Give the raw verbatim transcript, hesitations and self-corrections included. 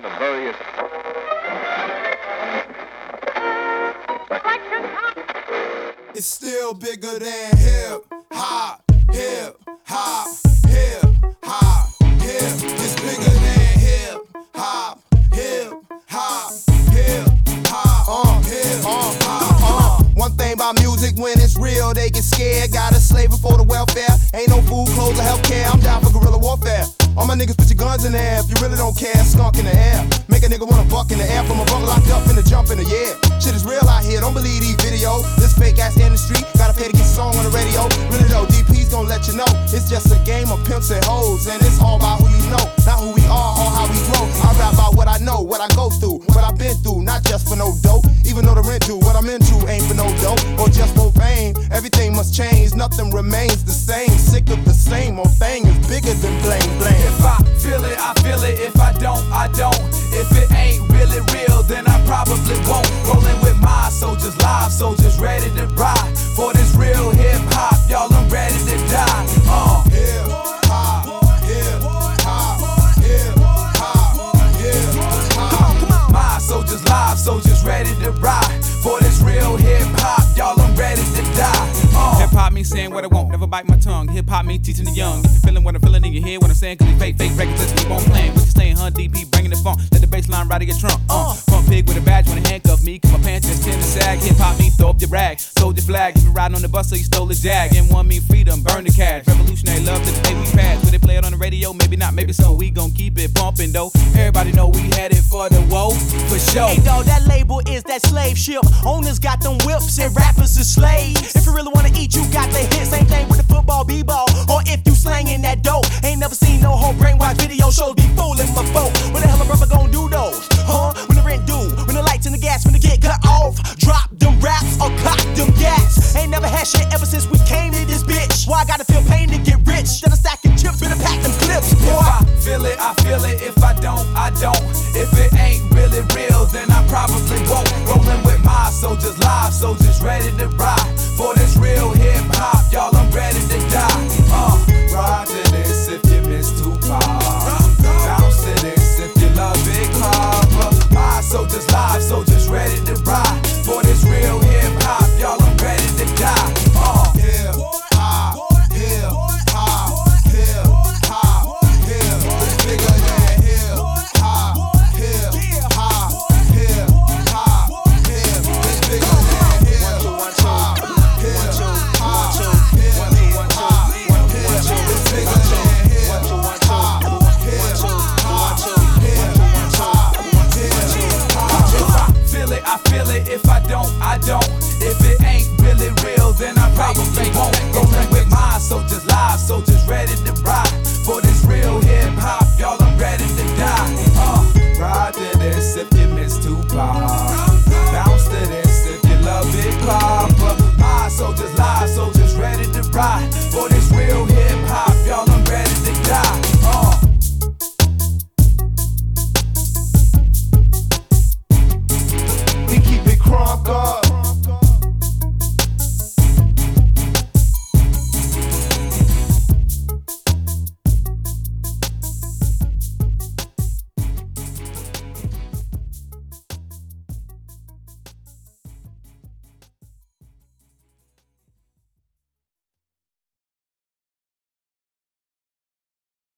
combination of various... It's still bigger than hip hop, hip hop, hip hop, hip. It's bigger than hip hop, hip hop, hip hop, uh, hip hop, uh. One thing about music, when it's real, they get scared. Got a slave for the welfare. Ain't no food, clothes, or healthcare. I'm down for guerrilla warfare. All my niggas put your guns in the air if you really don't care. Skunk in the air, make a nigga wanna buck in the air from a buck locked up in the jump in the air. Shit is real out here, don't believe these videos. This fake ass industry, gotta pay to get a song on the radio. Really though, D P's gon' let you know it's just a game of pimps and hoes, and it's all about who you know, not who we are or how we grow. I rap about what I know, what I go through, what I've been through, not just for no dope. Even though the rent due, what I'm into ain't for no dope or just for fame. Everything must change, nothing remains the same. Sick of the same old thing is bigger than blame blame. If I feel it, I feel it. If I don't, I don't. If it ain't really real, then I probably won't. Rolling with my soldiers, live soldiers, ready to ride for this real hip hop. Y'all, I'm ready to die. Uh. Hip hop, hip hop, hip hop, hip hop. Come on, come on. My soldiers, live soldiers, ready to ride for this real hip hop. Y'all, I'm ready to die. Uh. Hip hop means saying what I want, never bite my tongue. Hip hop means teaching the young. If you feeling what I'm feeling in your head, what I'm saying, cause these fake, fake records, let's keep on playing. We can stay in hun D P, bringing the funk. Let the bass line ride to your trunk. Uh, front pig with a badge, wanna handcuff me, cause my pants just tend to sag. Hip hop means throw up your rag, sold your flag. If you riding on the bus, so you stole a jag. And one mean freedom, burn the cash. Revolutionary love to the day we pass. Will they play it on the radio? Maybe not, maybe so. We gon' keep it bumping though. Everybody know we headed for the woe, for sure. Hey dawg, that label is that slave ship. Owners got them whips and rappers is slaves. If you really wanna eat, you got the hit. Same thing with the football, b-ball. Or if you slangin' that dope. Ain't never seen no whole brainwash video shows be fooling my folk. What the hell a brother gon' do those? Huh? When the rent due, when the lights and the gas, when the get cut off. Drop them raps or cock them gas. Ain't never had shit ever since we came to this bitch. Why I gotta feel pain to get rich? Then I stack of chips, better pack them clips, boy. If I feel it, I feel it. If I don't, I don't. If it ain't really real, then I probably won't. Rolling with my soldiers, live soldiers, ready to ride for this real hip hop. Y'all, I'm ready to die. Uh, ride to this if you miss Tupac.